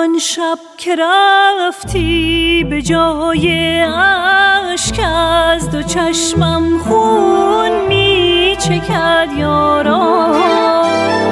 آن شب که رفتی به جای اشک از دو چشمم خون می چکد یاران.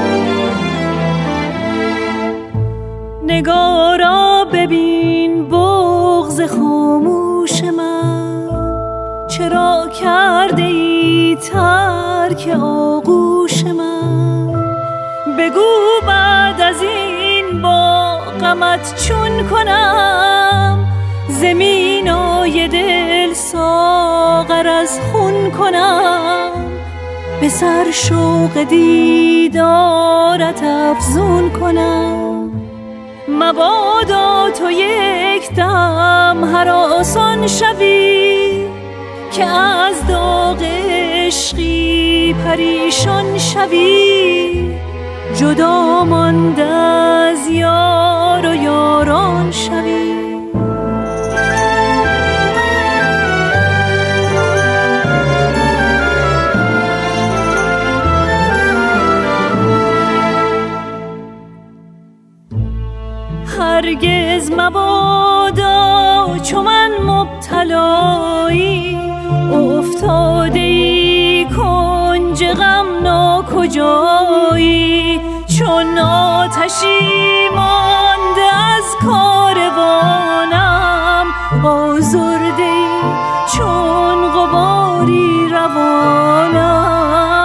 نگارا ببین بغض خاموش من چرا کرده ای ترک آغوش من. بگو بعد از این با غمت چون کنم زمینای دل ساغر از خون کنم. به سر شوق دیدارت افزون کنم. مبادا تو یک دم هراسان شوی که از داغ عشقی پریشان شوی. جدا مانده از یار و یاران شوی. هرگز مبادا چو من مبتلایی افتاده‌ای کنج غم ناکجایی. چون آتشی مانده از کاروانم آزرده‌ای چون غباری روانم.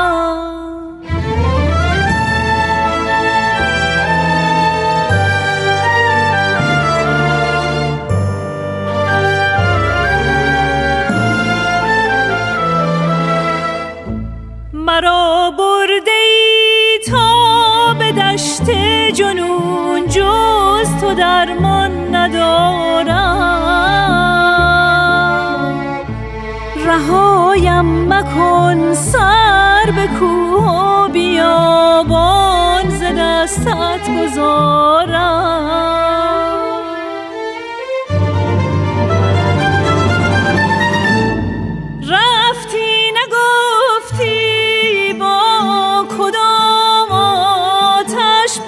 مرا برده‌ای تا به دشت جنون جز تو درمان ندارم. رهایم مکن سر به کوه و بیابان ز دستت گذارم. رفتی نگفتی با کدام آتش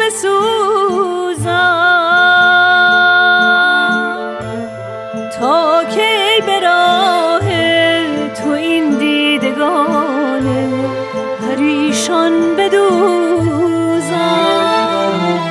بسوزم تا کی به راه تو این دیدگان پریشان بدوزم.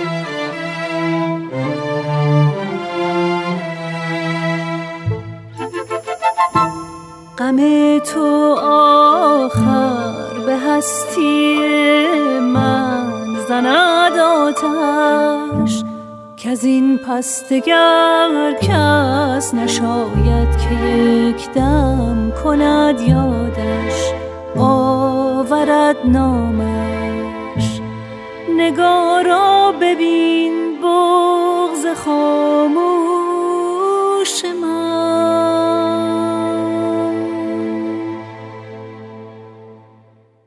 غم تو آخر به هستی من زند آتش که از این پس دگر کس نشاید که یک دم کند یادش آورد نامش. نگارا ببین بغض خاموش